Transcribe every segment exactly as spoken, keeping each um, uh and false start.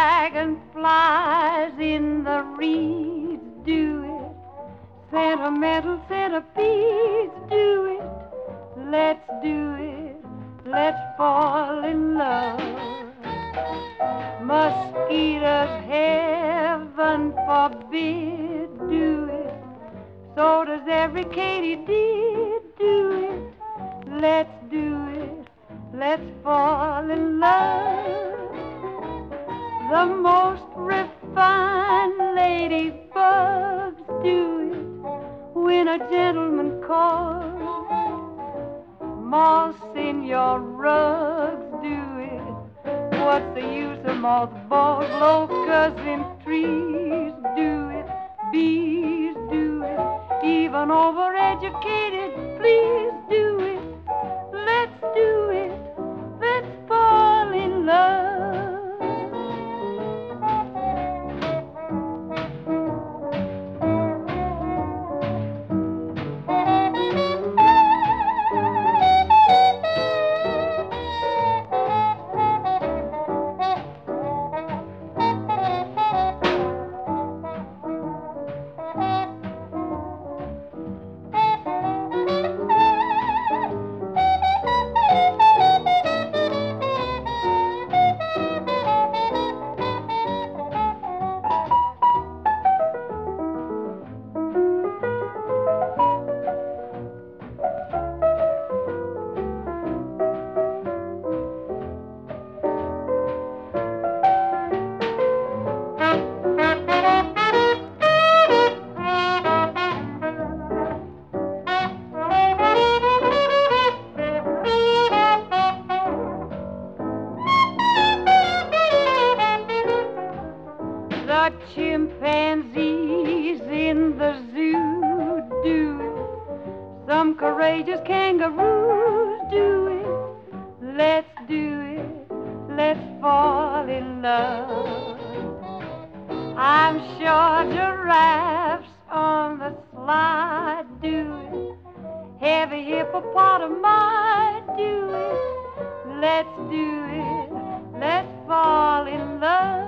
dragonflies in the reeds, do it. Sentimental centipedes, do it. Let's do it. Let's fall in love. Mosquitoes, heaven forbid, do it. So does every katydid, do it. Let's do it. Let's fall in love. The most refined ladybugs, do it. When a gentleman calls, moss in your rugs, do it. What's the use of mothballs, locusts in trees, do it. Bees, do it. Even overeducated, please do it. Let's do it. Let's fall in love. The chimpanzees in the zoo, do it. Some courageous kangaroos, do it. Let's do it. Let's fall in love. I'm sure giraffes on the slide, do it. Heavy hippopotami, do it. Let's do it. Let's fall in love.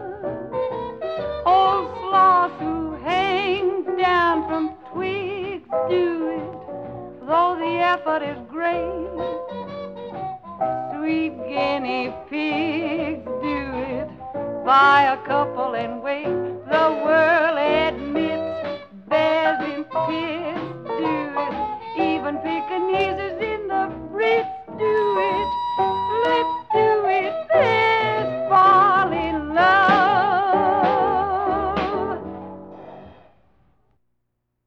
Old sloths who hang down from twigs, do it. Though the effort is great, sweet guinea pigs, do it. Buy a couple and wait.